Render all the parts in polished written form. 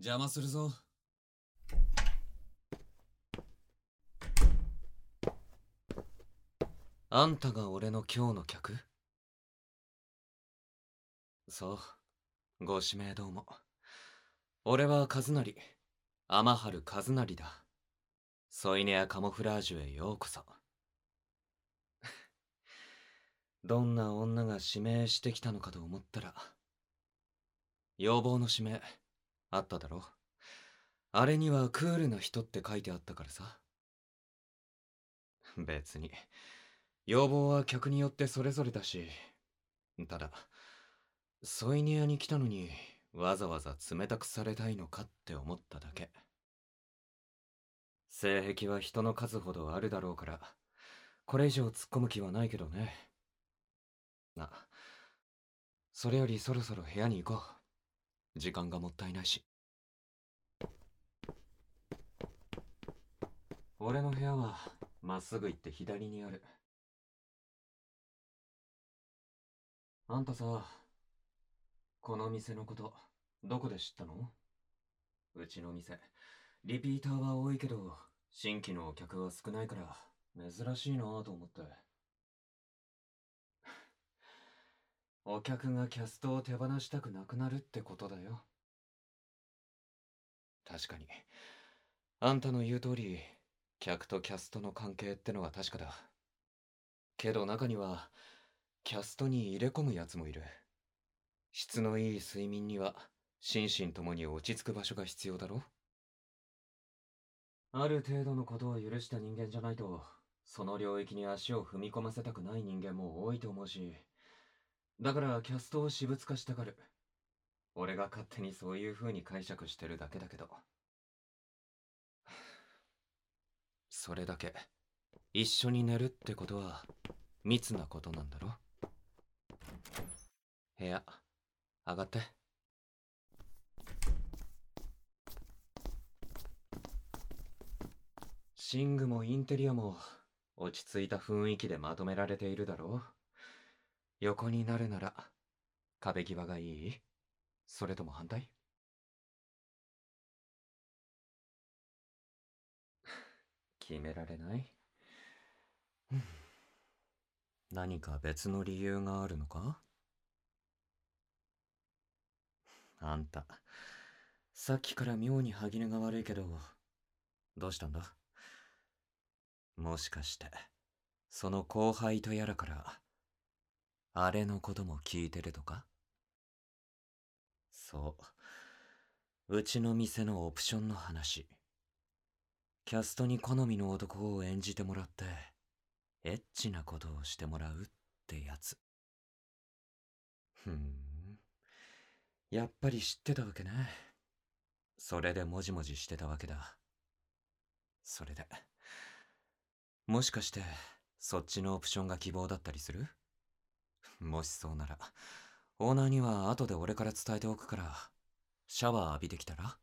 邪魔するぞ。あんたが俺の今日の客？そう、ご指名どうも。俺は和成、天春和成だ。添い寝やカモフラージュへようこそ。どんな女が指名してきたのかと思ったら、要望の指名あっただろ。あれにはクールな人って書いてあったからさ。別に要望は客によってそれぞれだし、ただ添い寝屋に来たのにわざわざ冷たくされたいのかって思っただけ。性癖は人の数ほどあるだろうから、これ以上突っ込む気はないけどね。それよりそろそろ部屋に行こう。時間がもったいないし。俺の部屋はまっすぐ行って左にある。あんたさ、この店のことどこで知ったの？うちの店リピーターは多いけど新規のお客は少ないから珍しいなぁと思って。お客がキャストを手放したくなくなるってことだよ。確かにあんたの言う通り、客とキャストの関係ってのは確かだ。けど中にはキャストに入れ込むやつもいる。質のいい睡眠には心身ともに落ち着く場所が必要だろ。ある程度のことを許した人間じゃないと、その領域に足を踏み込ませたくない人間も多いと思うし、だからキャストを私物化したがる。俺が勝手にそういう風に解釈してるだけだけど。それだけ一緒に寝るってことは密なことなんだろ。部屋上がって。寝具もインテリアも落ち着いた雰囲気でまとめられているだろう。横になるなら壁際がいい？それとも反対？決められない？何か別の理由があるのか？あんたさっきから妙に歯切れが悪いけど、どうしたんだ？もしかしてその後輩とやらからあれのことも聞いてるとか？そう、うちの店のオプションの話。キャストに好みの男を演じてもらってエッチなことをしてもらうってやつ。ふん、やっぱり知ってたわけね。それでもじもじしてたわけだ。それでもしかしてそっちのオプションが希望だったりする？もしそうならオーナーには後で俺から伝えておくから、シャワー浴びてきたら？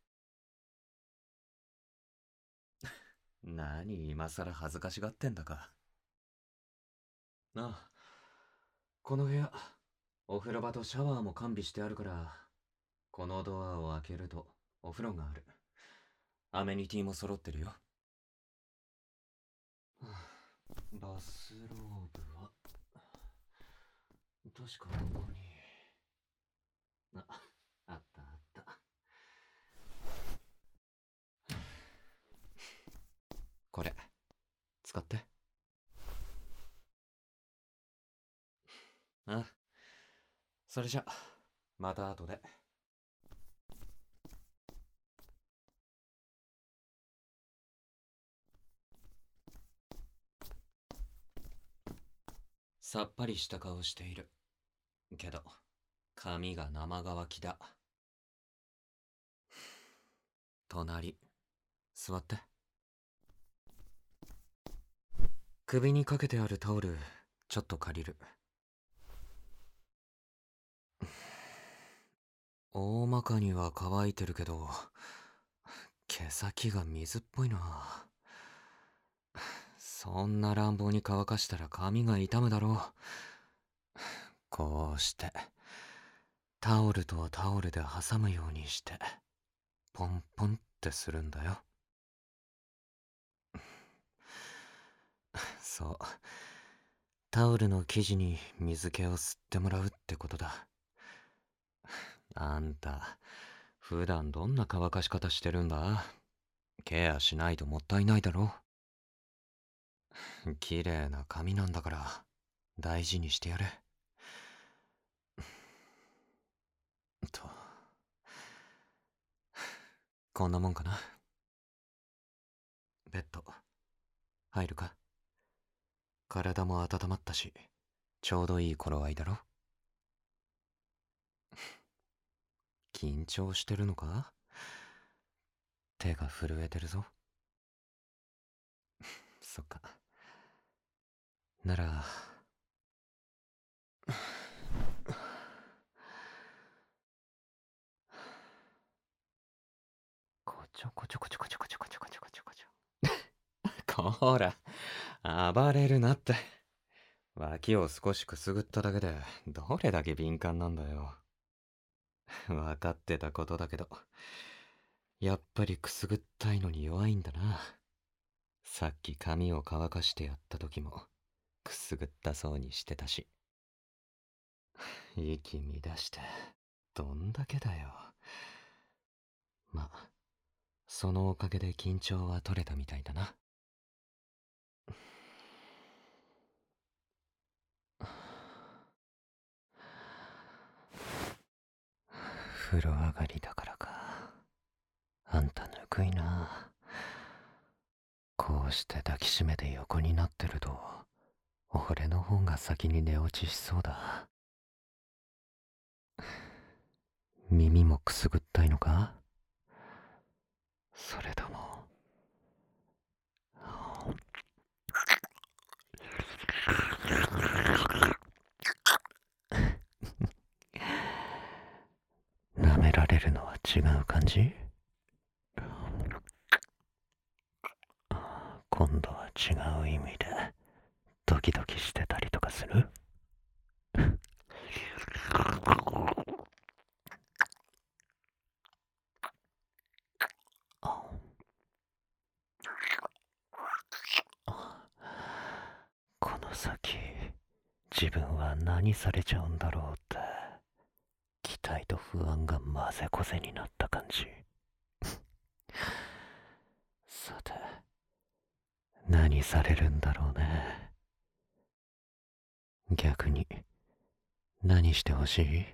何今さら恥ずかしがってんだか。なあ、この部屋お風呂場とシャワーも完備してあるから、このドアを開けるとお風呂がある。アメニティも揃ってるよ。バスローブは確かどこに？あったあった。これ使って。あ、それじゃまた後で。さっぱりした顔しているけど髪が生乾きだ。隣座って。首にかけてあるタオルちょっと借りる。大まかには乾いてるけど毛先が水っぽいな。そんな乱暴に乾かしたら髪が傷むだろう。こうしてタオルとタオルで挟むようにしてポンポンってするんだよ。そう。タオルの生地に水気を吸ってもらうってことだ。あんた、普段どんな乾かし方してるんだ？ケアしないともったいないだろ。綺麗な髪なんだから、大事にしてやれ。と、こんなもんかな。ベッド、入るか？体も温まったし、ちょうどいい頃合いだろ。緊張してるのか？手が震えてるぞ。そっか。なら、こちょこちょこちょこちょこちょこちょこちょこちょこちょ。こら、暴れるなって。脇を少しくすぐっただけで、どれだけ敏感なんだよ。分かってたことだけど、やっぱりくすぐったいのに弱いんだな。さっき髪を乾かしてやった時も、くすぐったそうにしてたし。息乱して、どんだけだよ。まあ、そのおかげで緊張は取れたみたいだな。風呂上がりだからか。あんたぬくいな。こうして抱きしめて横になってると、俺の方が先に寝落ちしそうだ。耳もくすぐったいのか？それとも、舐められるのは違う感じ？今度は違う意味でドキドキしてたりとかする？この先、自分は何されちゃうんだろうって、期待と不安が混ぜこぜになった感じ。さて、何されるんだろうね。逆に、何してほしい？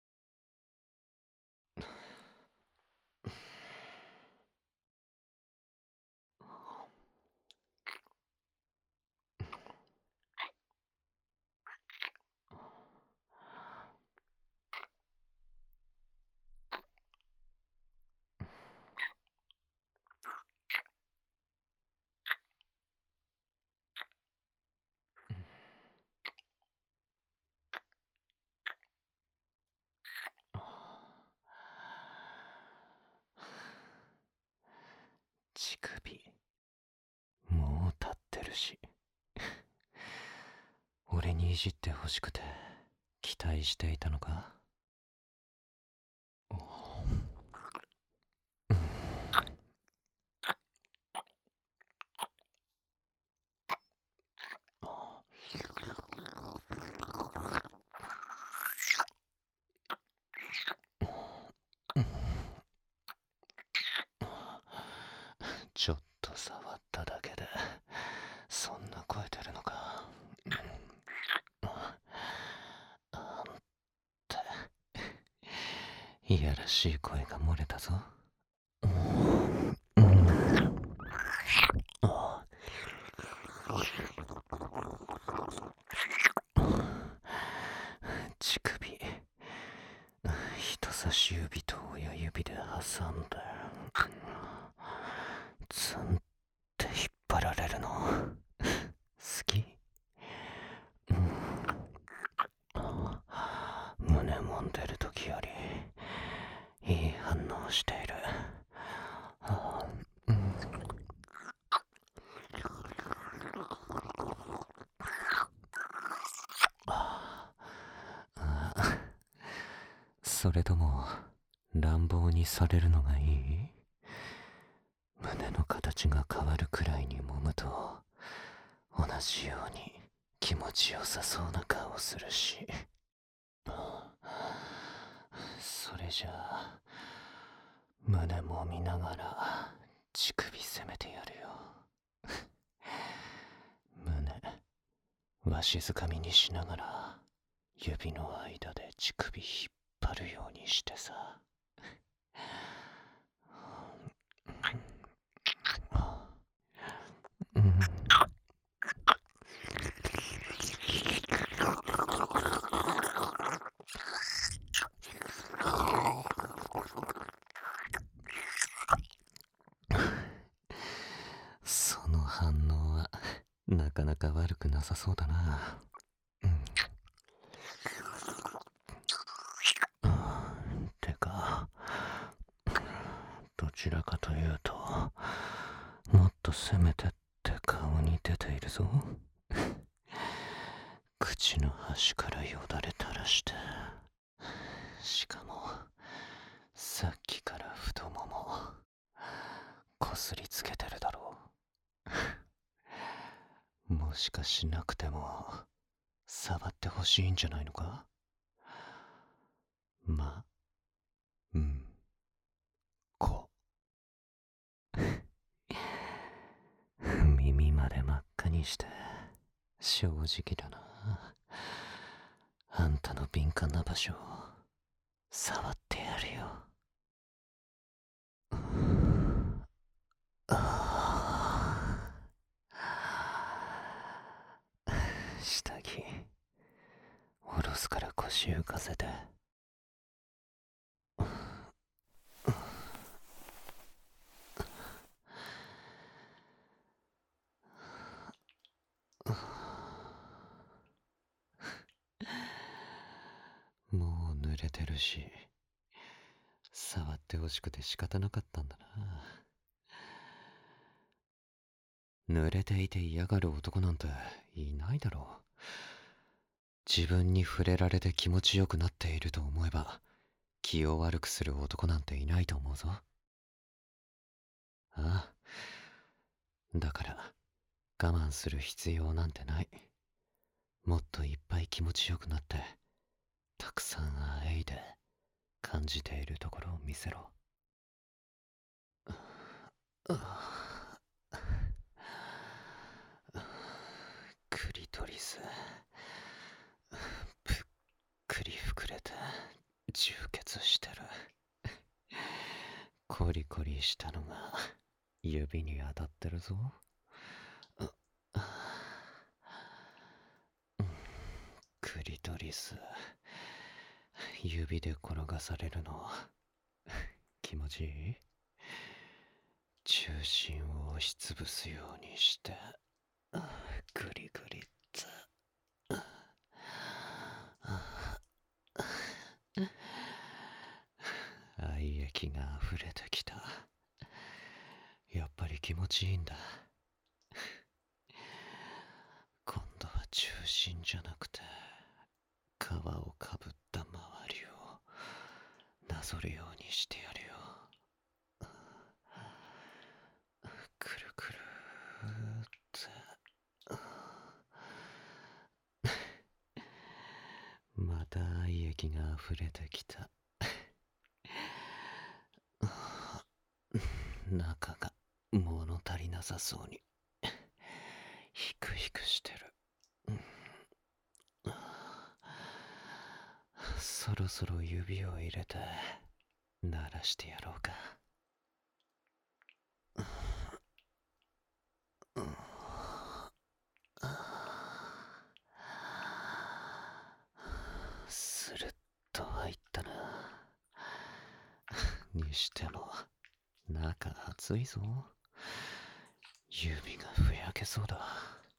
乳首、もう立ってるし。俺にいじってほしくて、期待していたのか？ちょっと触っただけで、そんな声出るのか？あんた、いやらしい声が漏れたぞ。乳首、人差し指と親指で挟んで、ツンって引っ張られるの好き？胸揉んでる時よりいい反応している。それとも乱暴にされるのがいい？胸の形が変わるくらいに揉むと同じように気持ちよさそうな顔するし。それじゃあ胸揉みながら乳首攻めてやるよ。胸わしづかみにしながら指の間で乳首引っ張るようにしてさ。うん、その反応はなかなか悪くなさそうだな。てか、どちらかというともっと攻めてって顔に出ているぞ。口の端からよだれ垂らして、しかもさっきから太ももこすりつけてるだろう。もしかしなくても触ってほしいんじゃないのか？ま、こ。耳まで真っ赤にして正直だな。あんたの敏感な場所を触ってやるよ。下着下ろすから腰浮かせて。もう濡れてるし触ってほしくて仕方なかったんだな。濡れていて嫌がる男なんていないだろう。自分に触れられて気持ちよくなっていると思えば気を悪くする男なんていないと思うぞ。ああ、だから我慢する必要なんてない。もっといっぱい気持ちよくなってたくさんあえいで感じているところを見せろ。クリトリスぷっくり膨れて充血してる。コリコリしたのが指に当たってるぞ。クリトリス指で転がされるの気持ちいい？中心を押しつぶすようにしてグリグリって愛液が溢れてきた。やっぱり気持ちいいんだ。今度は中心じゃなくて皮をかぶった周りをなぞるようにしてやるよ。くるくるってまた愛液が溢れてきた。中が物足りなさそうにヒクヒクしてる。そろそろ指を入れて鳴らしてやろうか。スルッと入ったな。にしても中熱いぞ。指がふやけそうだ。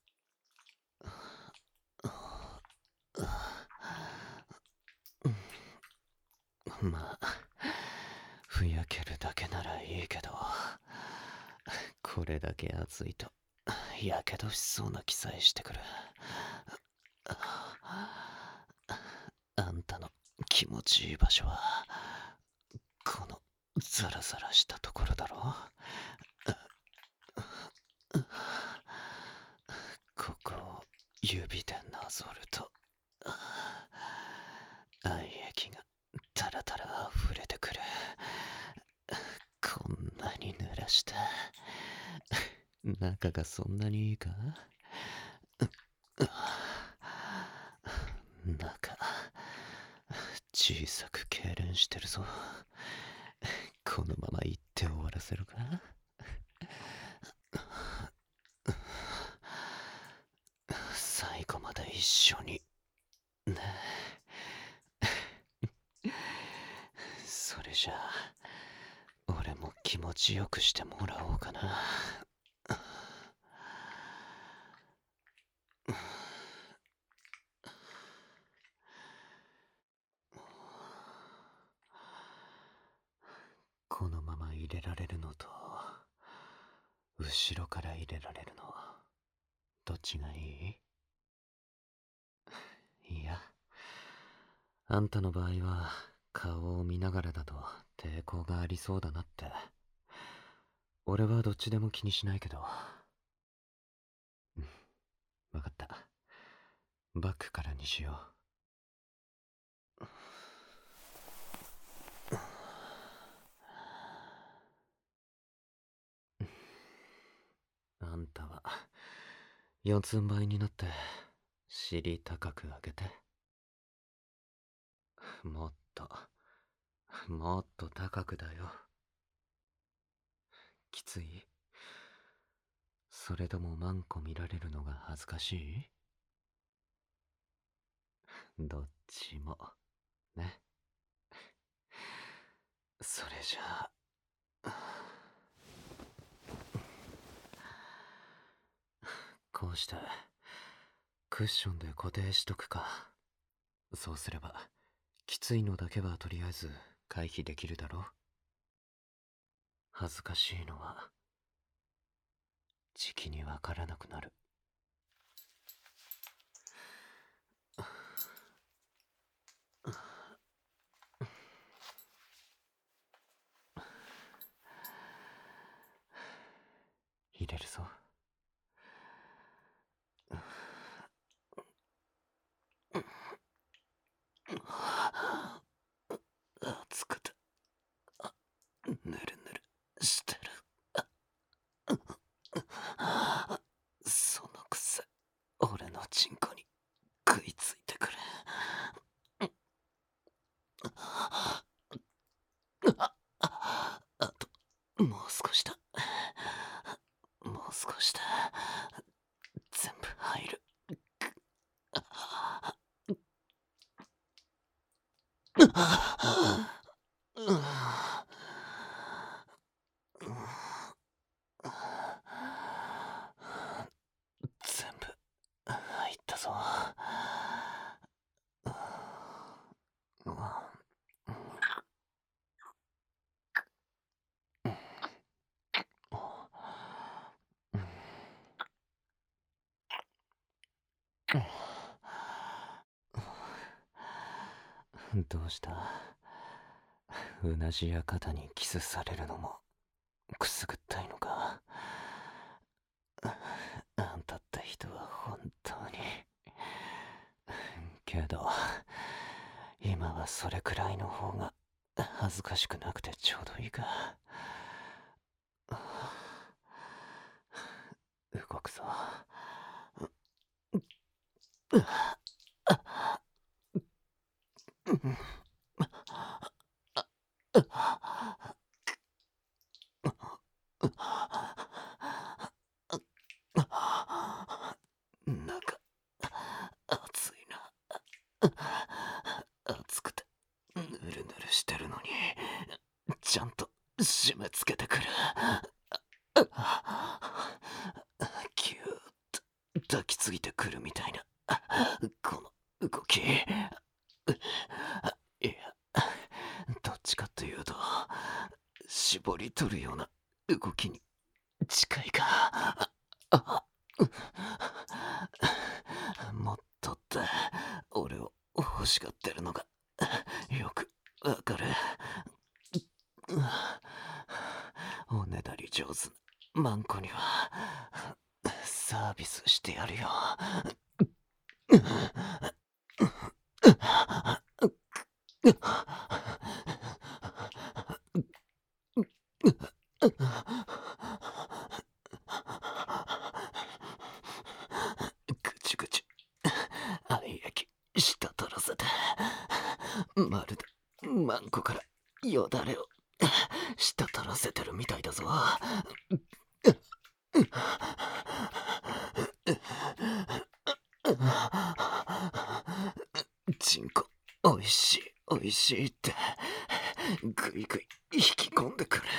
まあふやけるだけならいいけど、これだけ熱いとやけどしそうな気さえしてくる。あんたの気持ちいい場所はこザラザラしたところだろ。ここを指でなぞると愛液がタラタラ溢れてくる。こんなに濡らした中がそんなにいいか。中小さく痙攣してるぞ。このまま行って終わらせるか。最後まで一緒にね。それじゃあ俺も気持ちよくしてもらおうかな。このまま入れられるのと後ろから入れられるの、どっちがいい？いや、あんたの場合は顔を見ながらだと抵抗がありそうだなって。俺はどっちでも気にしないけど。わかった。バックからにしよう。あんたは四つん這いになって尻高く上げて。もっともっと高くだよ。きつい？それともマンコ見られるのが恥ずかしい？どっちもね。それじゃあこうしてクッションで固定しとくか。そうすればきついのだけはとりあえず回避できるだろう。恥ずかしいのは時期にわからなくなる。入れるぞ。熱くてぬるぬるしてる。そのくせ俺のチンコに食いついてくる。あともう少しだ。もう少しだ。全部入る。全部入ったぞ。どうした？うなじや肩にキスされるのもくすぐったいのか。あんたって人は本当に。けど今はそれくらいの方が恥ずかしくなくてちょうどいいか。動くぞ。なんか熱いな。熱くてぬるぬるしてるのにちゃんと締め付けてくる。ぎゅーっと抱きついてくるみたいなこの動き。いや、どっちかというと絞り取るような動きに近いか。もっとって俺を欲しがってるのがよくわかる。 マンコにはサービスしてやるよ。ぐちゅぐちゅ愛液滴らせて、まるでマンコからよだれを滴らせてるみたいだぞ。チンコおいしいおいしいってぐいぐい引き込んでくる。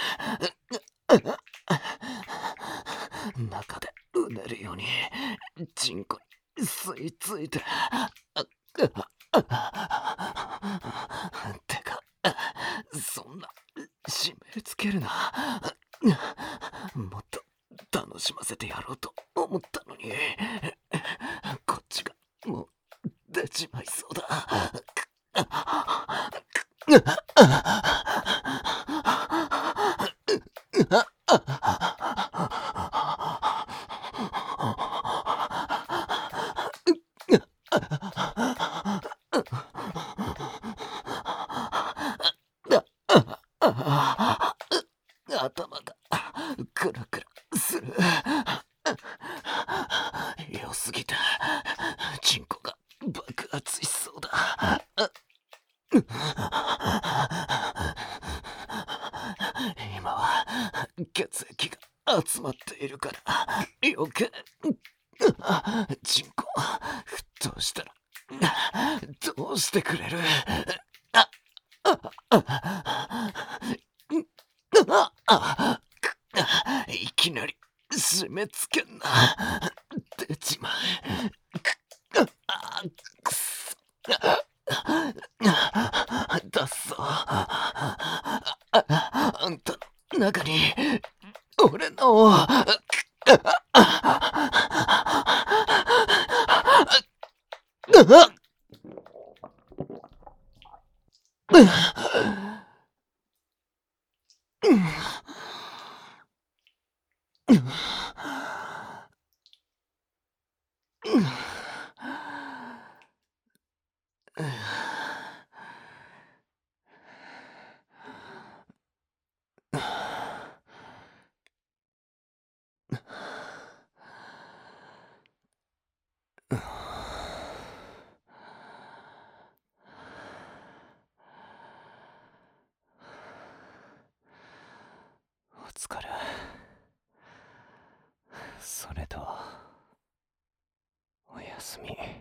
中でうねるようにチンコに吸い付いて、てかそんな締め付けるな。もっと楽しませてやろうと思ったのに、こっちがもう出ちまいそうだ。頭がクラクラする。良すぎてチンコが爆発しそうだ。今は血液が集まっているから余計チンコ沸騰したらどうしてくれる？いきなり締め付けんな。出ちまえ。くそ。だっそ。あんたの中に俺のお疲れ。それとおやすみ。